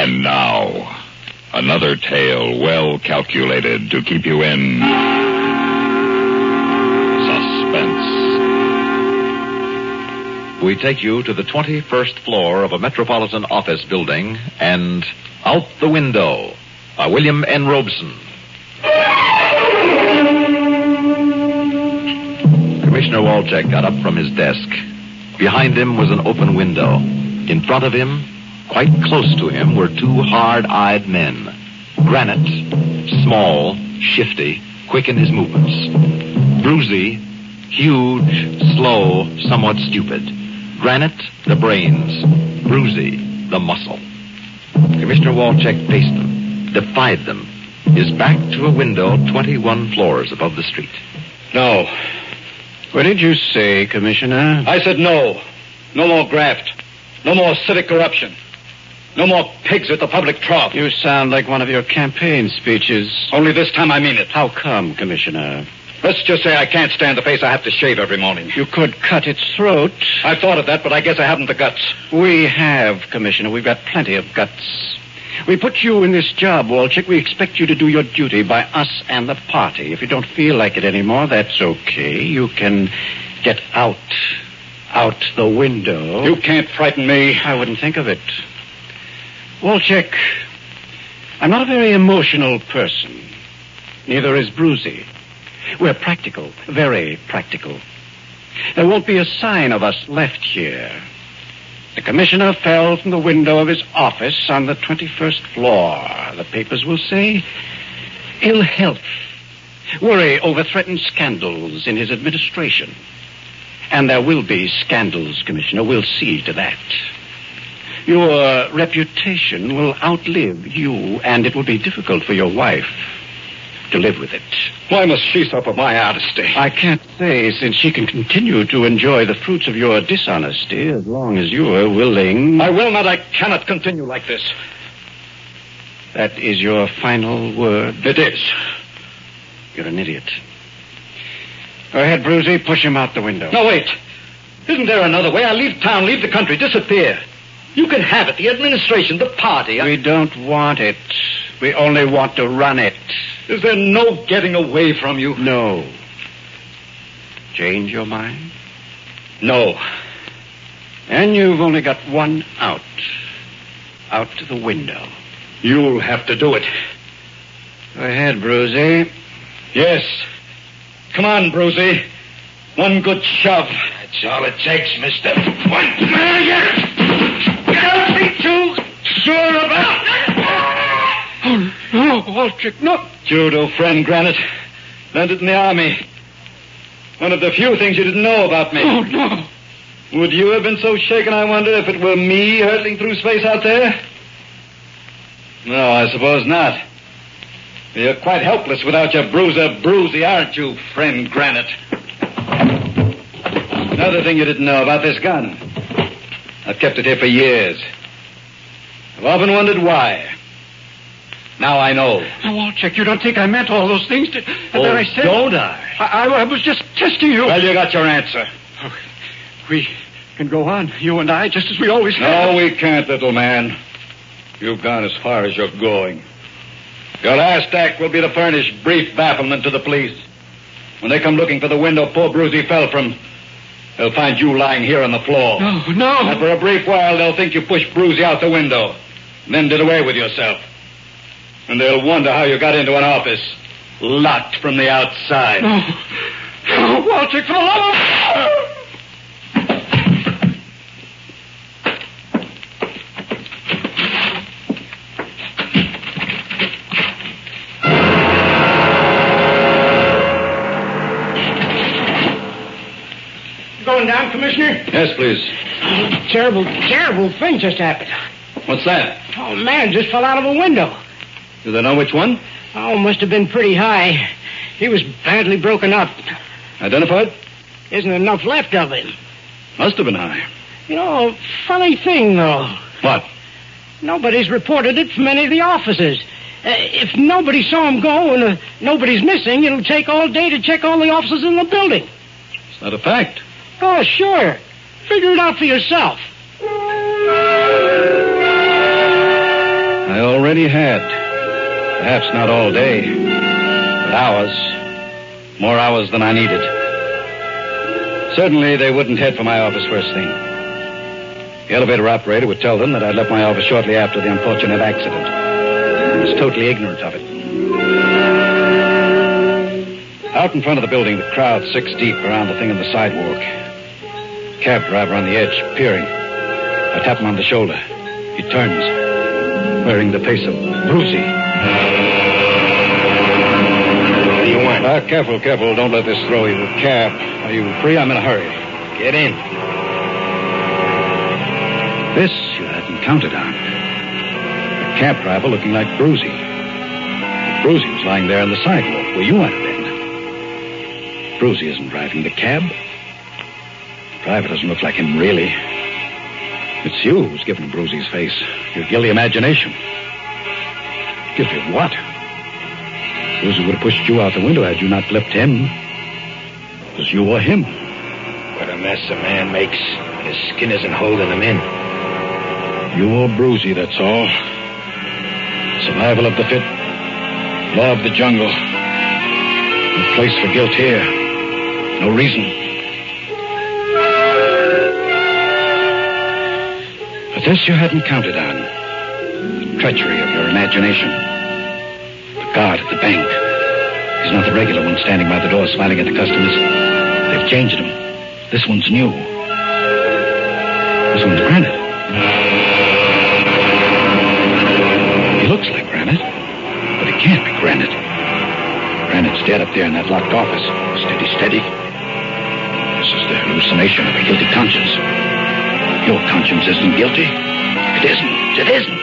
And now, another tale well calculated to keep you in suspense. We take you to the 21st floor of a metropolitan office building and Out the Window by William N. Robeson. Commissioner Walczek got up from his desk. Behind him was an open window. In front of him, quite close to him, were two hard-eyed men. Granite, small, shifty, quick in his movements. Bruzy, huge, slow, somewhat stupid. Granite, the brains. Bruzy, the muscle. Commissioner Walczek faced them, defied them, his back to a window 21 floors above the street. No. What did you say, Commissioner? I said no. No more graft. No more civic corruption. No more pigs at the public trough. You sound like one of your campaign speeches. Only this time I mean it. How come, Commissioner? Let's just say I can't stand the face I have to shave every morning. You could cut its throat. I've thought of that, but I guess I haven't the guts. We have, Commissioner. We've got plenty of guts. We put you in this job, Walczek. We expect you to do your duty by us and the party. If you don't feel like it anymore, that's okay. You can get out the window. You can't frighten me. I wouldn't think of it. Walczek, I'm not a very emotional person. Neither is Bruzy. We're practical, very practical. There won't be a sign of us left here. The commissioner fell from the window of his office on the 21st floor. The papers will say ill health, worry over threatened scandals in his administration. And there will be scandals, Commissioner. We'll see to that. Your reputation will outlive you, and it will be difficult for your wife to live with it. Why must she suffer my honesty? I can't say, since she can continue to enjoy the fruits of your dishonesty as long as you are willing. I will not. I cannot continue like this. That is your final word? It is. You're an idiot. Go ahead, Bruzy. Push him out the window. No, wait. Isn't there another way? I'll leave town, leave the country, disappear. You can have it, the administration, the party. We don't want it. We only want to run it. Is there no getting away from you? No. Change your mind? No. And you've only got one out. Out to the window. You'll have to do it. Go ahead, Bruzy. Yes. Come on, Bruzy. One good shove. That's all it takes, mister. One. You don't be too sure about it. Oh, no, Walczek, no. Judo friend, Granite. Learned it in the army. One of the few things you didn't know about me. Oh, no. Would you have been so shaken, I wonder, if it were me hurtling through space out there? No, I suppose not. You're quite helpless without your bruiser, Bruzy, aren't you, friend Granite? Another thing you didn't know about this gun. I've kept it here for years. I've often wondered why. Now I know. Now, Walczek, you don't think I meant all those things? I said, don't I? I was just testing you. Well, you got your answer. Oh, we can go on, you and I, just as we always have. No, we can't, little man. You've gone as far as you're going. Your last act will be to furnish brief bafflement to the police. When they come looking for the window poor Bruzy fell from, they'll find you lying here on the floor. No. And for a brief while, they'll think you pushed Bruzy out the window, and then did away with yourself. And they'll wonder how you got into an office, locked from the outside. No, Walczek, for the love of... Going down, Commissioner? Yes, please. Terrible thing just happened. What's that? Oh, man just fell out of a window. Do they know which one? Oh, must have been pretty high. He was badly broken up. Identified? Isn't enough left of him. Must have been high. You know, funny thing, though. What? Nobody's reported it from any of the offices. If nobody saw him go and nobody's missing, it'll take all day to check all the offices in the building. It's not a fact. Oh, sure. Figure it out for yourself. than he had. Perhaps not all day, but hours. More hours than I needed. Certainly they wouldn't head for my office first thing. The elevator operator would tell them that I'd left my office shortly after the unfortunate accident. I was totally ignorant of it. Out in front of the building, the crowd 6 deep around the thing on the sidewalk. Cab driver on the edge, peering. I tap him on the shoulder. He turns, wearing the face of Brucey. What do you want? Careful. Don't let this throw you. Cab, are you free? I'm in a hurry. Get in. This you hadn't counted on. A cab driver looking like Brucey. Brucey was lying there on the sidewalk where you had been. Brucey isn't driving the cab. The driver doesn't look like him, really. It's you who's given Brucey's face. Your guilty imagination. Guilty of what? Brucey would have pushed you out the window had you not left him. It was you or him. What a mess a man makes. His skin isn't holding him in. You or Brucey, that's all. Survival of the fit. Law of the jungle. No place for guilt here. No reason. But this you hadn't counted on. The treachery of your imagination. The guard at the bank. He's not the regular one standing by the door smiling at the customers. They've changed him. This one's new. This one's Granite. He looks like Granite, but it can't be Granite. Granite's dead up there in that locked office. Steady. This is the hallucination of a guilty conscience. Your conscience isn't guilty. It isn't.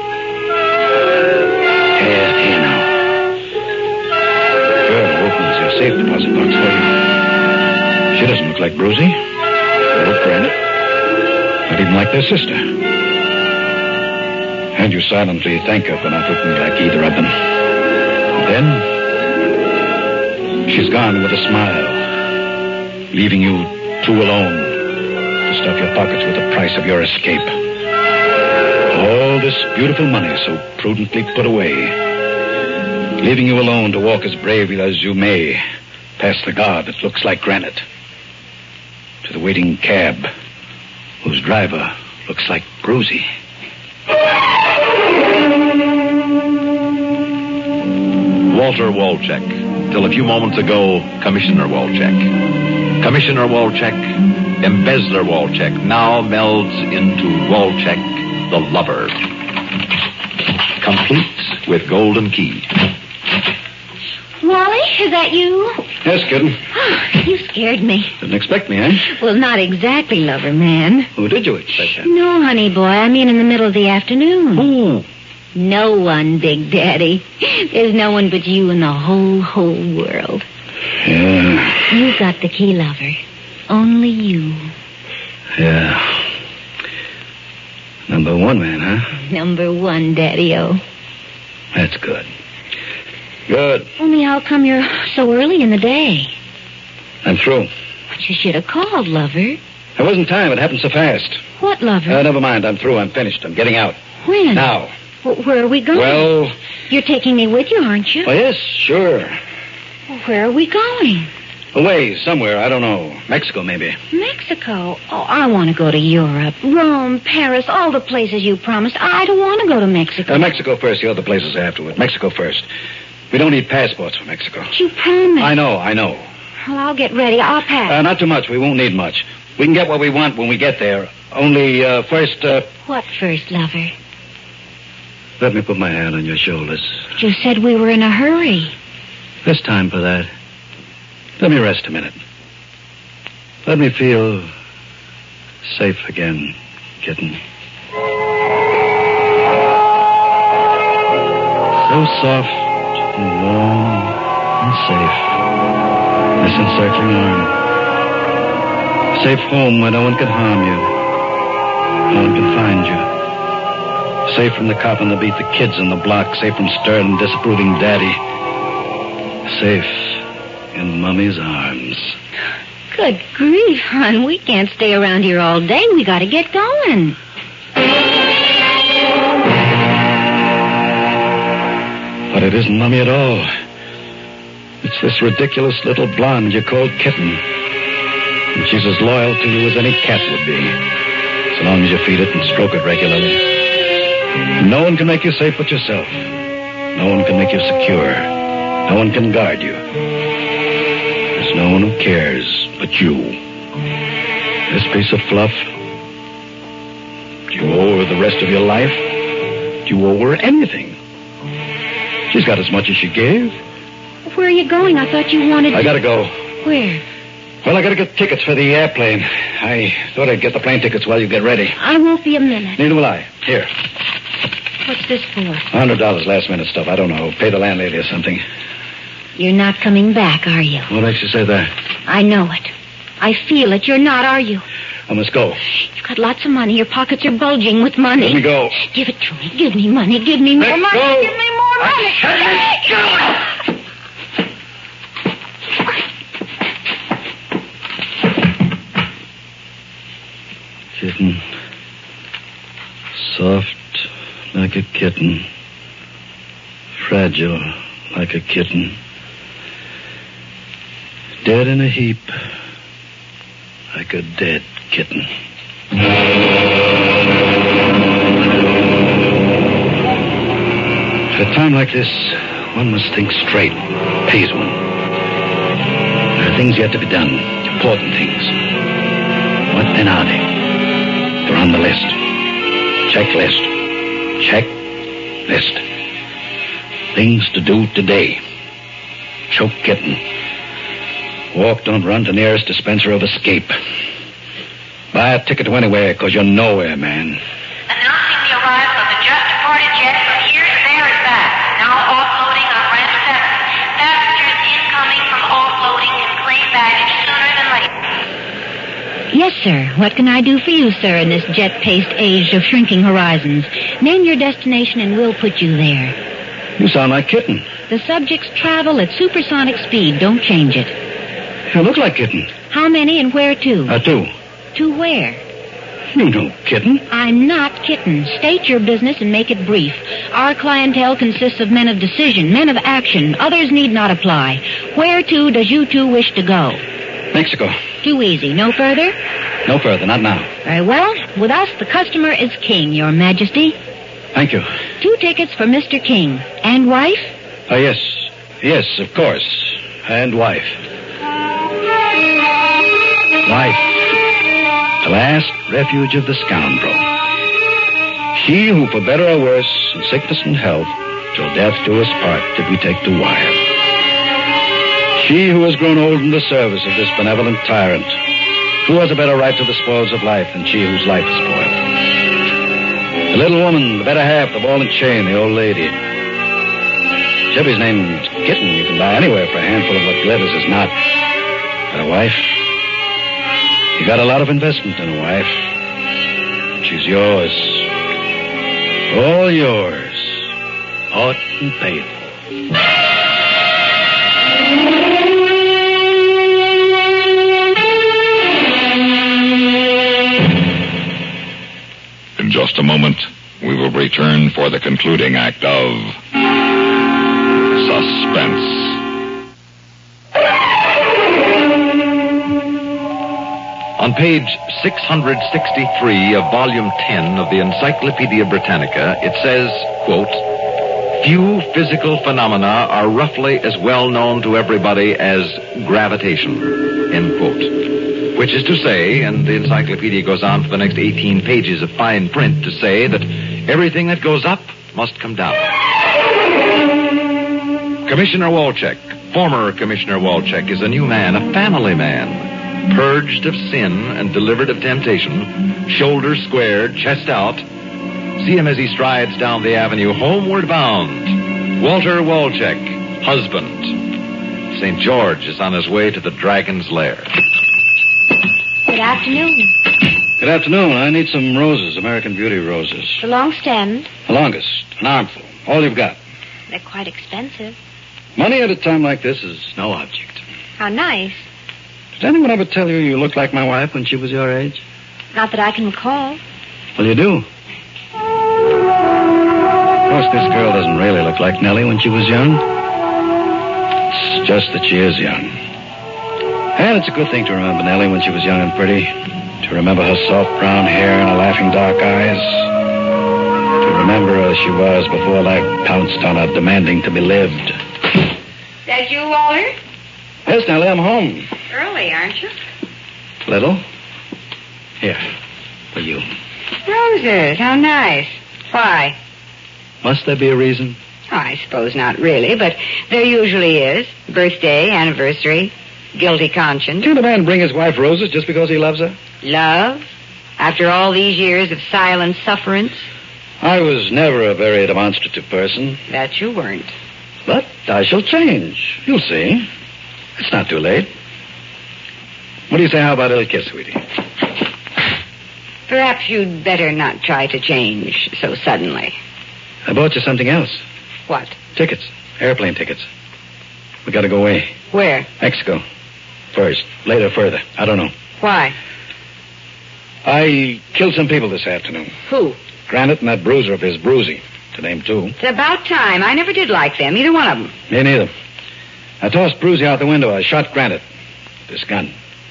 Here now. The girl who opens your safe deposit box for you. She doesn't look like Brucey. Or Granite. Not even like their sister. And you silently thank her for not looking like either of them. And then, she's gone with a smile, leaving you two alone to stuff your pockets with the price of your escape. All this beautiful money so prudently put away, leaving you alone to walk as bravely as you may past the guard that looks like Granite, to the waiting cab whose driver looks like Brucey. Walter Wolchek. Till a few moments ago, Commissioner Wolchek. Commissioner Wolchek, embezzler Wolchek, now melds into Wolchek, the lover. Complete with golden key. Wally, is that you? Yes, kitten. Oh, you scared me. Didn't expect me, eh? Well, not exactly, lover man. Who did you expect? No, honey boy. I mean in the middle of the afternoon. Who? No one, Big Daddy. There's no one but you in the whole world. Yeah. You got the key, lover. Only you. Yeah. Number one man, huh? Number one, Daddy-o. That's good. Good. Only how come you're so early in the day? I'm through. But you should have called, lover. There wasn't time. It happened so fast. What, lover? Never mind. I'm through. I'm finished. I'm getting out. When? Now. Where are we going? Well... You're taking me with you, aren't you? Oh, yes, sure. Well, where are we going? Away, somewhere. I don't know. Mexico, maybe. Mexico? Oh, I want to go to Europe. Rome, Paris, all the places you promised. I don't want to go to Mexico. Mexico first, the other places afterward. Mexico first. We don't need passports for Mexico. But you promised. I know. Well, I'll get ready. I'll pack. Not too much. We won't need much. We can get what we want when we get there. Only, first, What first, lover? Let me put my hand on your shoulders. But you said we were in a hurry. There's time for that. Let me rest a minute. Let me feel safe again, kitten. So soft and warm and safe. This encircling arm. Safe home where no one can harm you. No one can find you. Safe from the cop on the beat, the kids on the block. Safe from stern and disapproving daddy. Safe in Mummy's arms. Good grief, hon. We can't stay around here all day. We got to get going. it isn't Mummy at all. It's this ridiculous little blonde you call Kitten. And she's as loyal to you as any cat would be, so long as you feed it and stroke it regularly. No one can make you safe but yourself. No one can make you secure. No one can guard you. There's no one who cares but you. This piece of fluff, do you owe her the rest of your life? Do you owe her anything? She's got as much as she gave. Where are you going? I thought you wanted... I gotta go. Where? Well, I gotta get tickets for the airplane. I thought I'd get the plane tickets while you get ready. I won't be a minute. Neither will I. Here. What's this for? $100 last minute stuff. I don't know. Pay the landlady or something. You're not coming back, are you? What makes you say that? I know it. I feel it. You're not, are you? I must go. You've got lots of money. Your pockets are bulging with money. Let me go. Give it to me. Give me money. Give me more money. Go. Give me more money. Kitten. Soft like a kitten. Fragile like a kitten. Dead in a heap like a dead kitten. At a time like this, one must think straight. Pays one. There are things yet to be done. Important things. What then are they? They're on the list. Checklist. Checklist. Things to do today. Choke kitten. Walk, don't run to nearest dispenser of escape. Buy a ticket to anywhere, because you're nowhere, man. Announcing the arrival of the just departed jet from here to there and back. Now offloading on ramp 7. Passengers incoming from offloading can claim baggage sooner than later. Yes, sir. What can I do for you, sir, in this jet-paced age of shrinking horizons? Name your destination and we'll put you there. You sound like Kitten. The subjects travel at supersonic speed. Don't change it. You look like Kitten. How many and where to? 2. To where? You know Kitten. I'm not Kitten. State your business and make it brief. Our clientele consists of men of decision, men of action. Others need not apply. Where to does you two wish to go? Mexico. Too easy. No further? No further, not now. Very well. With us, the customer is king, Your Majesty. Thank you. 2 tickets for Mr. King. And wife? Oh, yes. Yes, of course. And wife. Wife. The last refuge of the scoundrel. She who, for better or worse, in sickness and health, till death do us part, did we take to wife. She who has grown old in the service of this benevolent tyrant. Who has a better right to the spoils of life than she whose life is spoiled? The little woman, the better half, the ball and chain, the old lady. Chevy's named Kitten. You can buy anywhere for a handful of what glitters is not. But a wife? You got a lot of investment in a wife. She's yours. All yours. Bought and paid for. In just a moment, we will return for the concluding act of Suspense. On page 663 of Volume 10 of the Encyclopedia Britannica, it says, quote, "Few physical phenomena are roughly as well known to everybody as gravitation," end quote. Which is to say, and the encyclopedia goes on for the next 18 pages of fine print to say that everything that goes up must come down. Commissioner Wolchek, former Commissioner Wolchek, is a new man, a family man, purged of sin and delivered of temptation, shoulders squared, chest out. See him as he strides down the avenue, homeward bound. Walter Wolchek, husband. St. George is on his way to the Dragon's Lair. Good afternoon. Good afternoon. I need some roses, American Beauty roses. The long stemmed. The longest, an armful. All you've got. They're quite expensive. Money at a time like this is no object. How nice. Did anyone ever tell you you looked like my wife when she was your age? Not that I can recall. Well, you do. course, this girl doesn't really look like Nellie when she was young. It's just that she is young. And it's a good thing to remember Nellie when she was young and pretty. To remember her soft brown hair and her laughing dark eyes. To remember her as she was before life pounced on her, demanding to be lived. That you, Walter? Yes, Nellie, I'm home. Early, aren't you? Little. Here, for you. Roses, how nice. Why? Must there be a reason? Oh, I suppose not really, but there usually is. Birthday, anniversary, guilty conscience. Can't a man bring his wife roses just because he loves her? Love? After all these years of silent sufferance? I was never a very demonstrative person. That you weren't. But I shall change. You'll see. It's not too late. What do you say, how about a little kiss, sweetie? Perhaps you'd better not try to change so suddenly. I bought you something else. What? Tickets. Airplane tickets. We gotta go away. Where? Mexico. First. Later, further. I don't know. Why? I killed some people this afternoon. Who? Granite and that bruiser of his, Bruzy, to name two. It's about time. I never did like them, either one of them. Me neither. I tossed Bruzy out the window. I shot Granite. This gun.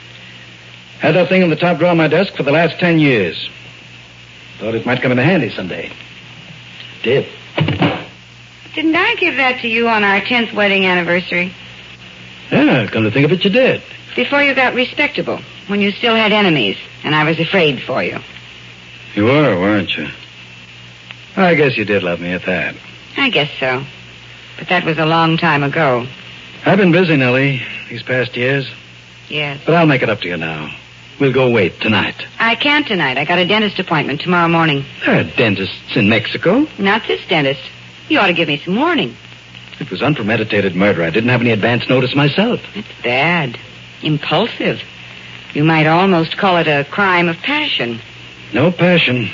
Had that thing in the top drawer of my desk for the last 10 years. Thought it might come in handy someday. Did. Didn't I give that to you on our 10th wedding anniversary? Yeah, come to think of it, you did. Before you got respectable, when you still had enemies, and I was afraid for you. You were, weren't you? I guess you did love me at that. I guess so. But that was a long time ago. I've been busy, Nellie, these past years. Yes. But I'll make it up to you now. We'll go wait tonight. I can't tonight. I got a dentist appointment tomorrow morning. There are dentists in Mexico. Not this dentist. You ought to give me some warning. It was unpremeditated murder. I didn't have any advance notice myself. It's bad. Impulsive. You might almost call it a crime of passion. No passion.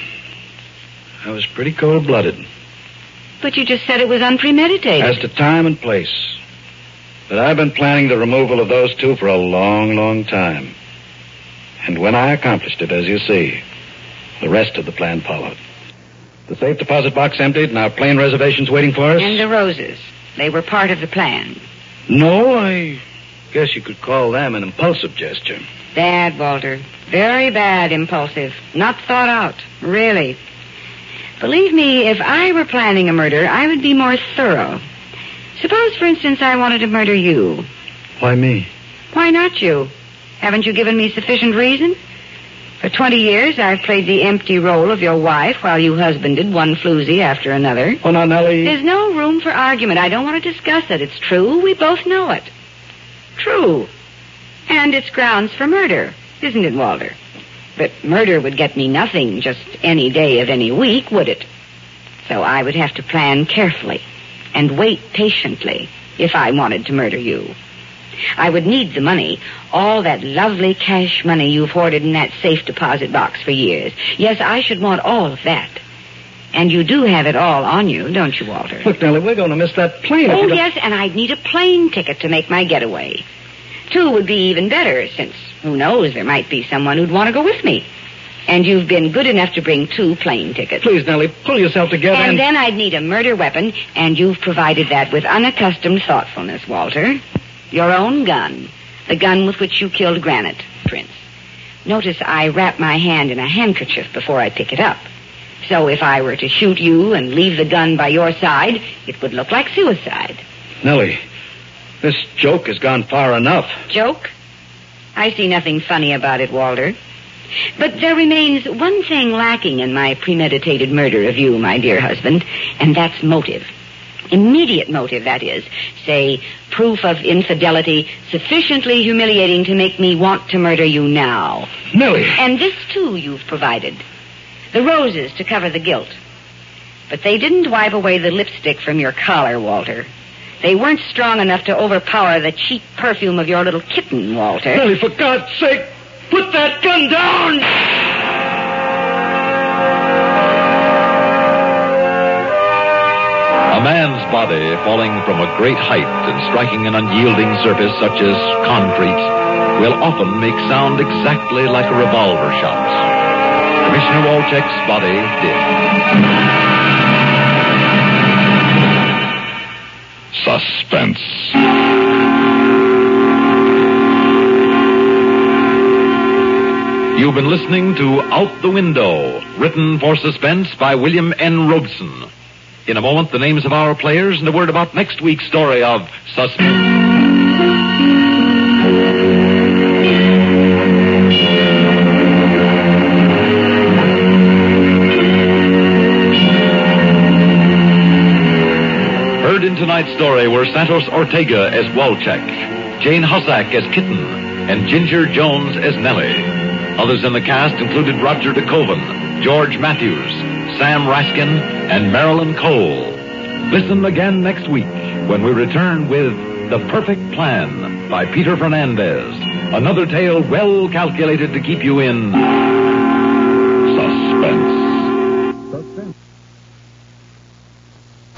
I was pretty cold-blooded. But you just said it was unpremeditated. As to time and place. But I've been planning the removal of those two for a long, long time. And when I accomplished it, as you see, the rest of the plan followed. The safe deposit box emptied and our plane reservations waiting for us. And the roses. They were part of the plan. No, I guess you could call them an impulsive gesture. Bad, Walter. Very bad, impulsive. Not thought out. Really. Believe me, if I were planning a murder, I would be more thorough. Suppose, for instance, I wanted to murder you. Why me? Why not you? Haven't you given me sufficient reason? For 20 years, I've played the empty role of your wife while you husbanded one floozy after another. Oh, now, Nellie. There's no room for argument. I don't want to discuss it. It's true. We both know it. True. And it's grounds for murder, isn't it, Walter? But murder would get me nothing just any day of any week, would it? So I would have to plan carefully and wait patiently if I wanted to murder you. I would need the money, all that lovely cash money you've hoarded in that safe deposit box for years. Yes, I should want all of that. And you do have it all on you, don't you, Walter? Look, Nellie, we're going to miss that plane. Oh, yes, and I'd need a plane ticket to make my getaway. 2 would be even better, since, who knows, there might be someone who'd want to go with me. And you've been good enough to bring 2 plane tickets. Please, Nellie, pull yourself together and then I'd need a murder weapon, and you've provided that with unaccustomed thoughtfulness, Walter. Your own gun. The gun with which you killed Granite, Prince. Notice I wrap my hand in a handkerchief before I pick it up. So if I were to shoot you and leave the gun by your side, it would look like suicide. Nellie, this joke has gone far enough. Joke? I see nothing funny about it, Walter. But there remains one thing lacking in my premeditated murder of you, my dear husband, and that's motive. Immediate motive, that is. Say, proof of infidelity sufficiently humiliating to make me want to murder you now. Nellie! And this, too, you've provided. The roses to cover the guilt. But they didn't wipe away the lipstick from your collar, Walter. They weren't strong enough to overpower the cheap perfume of your little kitten, Walter. Nellie, for God's sake, put that gun down! A man's body falling from a great height and striking an unyielding surface such as concrete will often make sound exactly like a revolver shot. Commissioner Walczek's body did. You've been listening to Out the Window, written for suspense by William N. Robeson. In a moment, the names of our players and a word about next week's story of Suspense. Heard in tonight's story were Santos Ortega as Walchek, Jane Hossack as Kitten, and Ginger Jones as Nellie. Others in the cast included Roger DeKoven, George Matthews, Sam Raskin, and Marilyn Cole. Listen again next week when we return with The Perfect Plan by Peter Fernandez. Another tale well calculated to keep you in